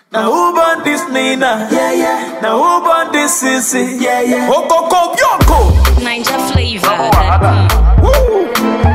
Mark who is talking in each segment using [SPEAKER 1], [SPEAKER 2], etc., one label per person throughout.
[SPEAKER 1] Now who born this Nina?
[SPEAKER 2] Yeah, yeah.
[SPEAKER 1] Now who born this Sissy?
[SPEAKER 2] Yeah, yeah.
[SPEAKER 1] Okoko Yoko.
[SPEAKER 3] Ninja flavor.
[SPEAKER 1] Woo.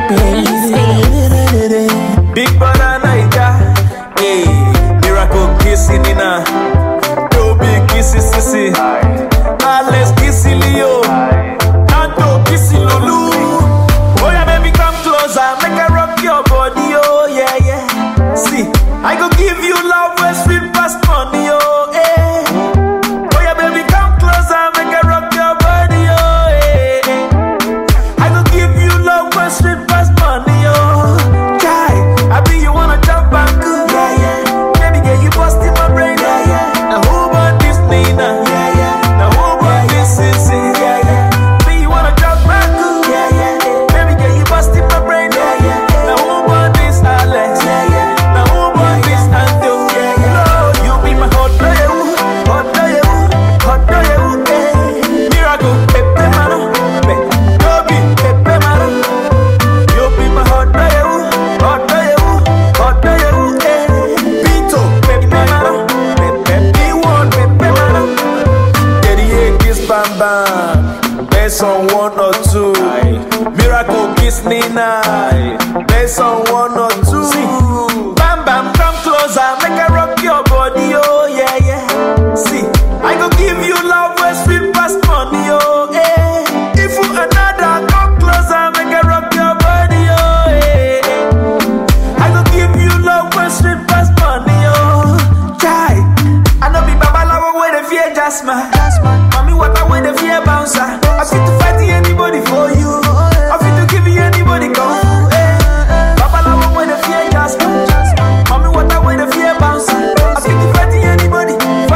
[SPEAKER 1] Big brother Naija. Hey, miracle kissing Nina. No big kissy Sissy. Alex kissy Leo. Anto kissy Lulu. Oh yeah, baby, come closer. Make her rock your body. Oh yeah, yeah. See, I go give you love where sweet past money. Oh eh. Oh yeah, baby, come closer. Make her rock your body. Oh eh. I go give you love where sweet past money. Oh, guy, I be you wanna jump back.
[SPEAKER 2] Yeah, yeah.
[SPEAKER 1] Baby, girl, you busting my brain.
[SPEAKER 2] Yeah, yeah.
[SPEAKER 1] Now who born this Nina?
[SPEAKER 2] Yeah, yeah.
[SPEAKER 1] Now who born this Sissy?
[SPEAKER 2] Yeah, yeah.
[SPEAKER 1] Be you wanna jump back?
[SPEAKER 2] Yeah, yeah.
[SPEAKER 1] Baby, girl, you busting my brain.
[SPEAKER 2] Yeah, yeah.
[SPEAKER 1] Now who born this Alex?
[SPEAKER 2] Yeah, yeah.
[SPEAKER 1] Now who born this Anto?
[SPEAKER 2] Yeah, yeah.
[SPEAKER 1] Lord, you be my hot dog, hot dog, eh. Miracle, pepe mano, Toby, pepe mano. You be my hot dog, eh. Pito, pepe mano, pepe one, pepe mano. Daddy, kiss bam bam, based on 1 or 2. Miracle kiss Nina, based on 1 or 2. Bam bam, come closer, make her rock your body, oh yeah yeah. See, I go give you love where sweet past money, oh eh. If you another, come closer, make her rock your body, oh eh. I go give you love where sweet past money, oh. Chai, I know be babalawo where the fear jasma. Mommy, what I wear the fear bouncer. I fit to fight anybody for you. I fit to give you anybody come. Babalawo where the fear jasma. Mommy, what I wear the fear bouncer. I fit to fight anybody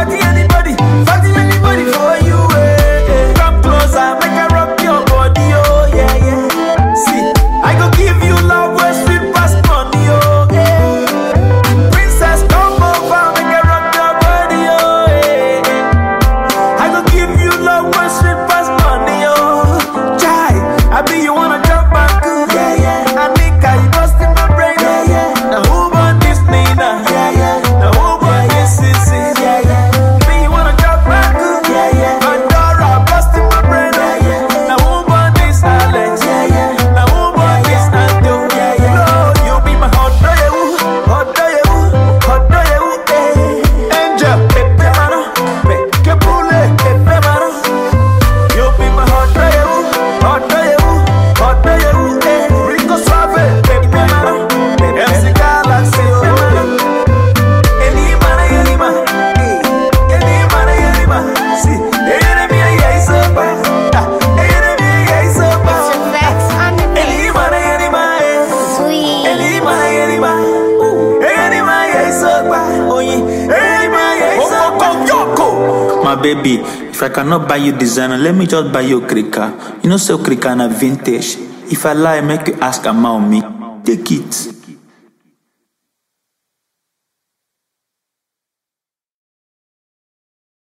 [SPEAKER 1] for you. Come closer, make her rock your body, oh yeah yeah. See, I go give you love where sweet past money, oh yeah. Princess, come over, make her rock your body, oh yeah. I go give you love where sweet past money, oh. Chai, I be you wanna jump back,
[SPEAKER 2] Yeah, yeah.
[SPEAKER 1] Anika, you busting my brain,
[SPEAKER 2] Yeah, yeah.
[SPEAKER 1] Now who born this Nina?
[SPEAKER 2] Yeah, yeah.
[SPEAKER 1] Now who born this Sissy?
[SPEAKER 2] Yeah, yeah.
[SPEAKER 1] Be you wanna jump back,
[SPEAKER 2] Yeah, yeah.
[SPEAKER 1] Pandora, busting my brain,
[SPEAKER 2] Yeah, yeah.
[SPEAKER 1] Now who born this Alex?
[SPEAKER 2] Yeah, yeah.
[SPEAKER 1] Now who born this Anto?
[SPEAKER 2] Yeah, yeah.
[SPEAKER 1] Lord, you be my hot dog, eh. Angel, pepe mano, que pule, pepe mano. You be my hot dog, eh. Rico Suave, pepe mano, MC Galaxy, pepe mano. Anima, see, enemy, yeah, so bad. Enemy, yeah, so bad. Anima,
[SPEAKER 3] Sweet.
[SPEAKER 1] My baby, if I cannot buy you designer, let me just buy you krika. You know, so krika na vintage. If I lie, make you ask about me. Take it.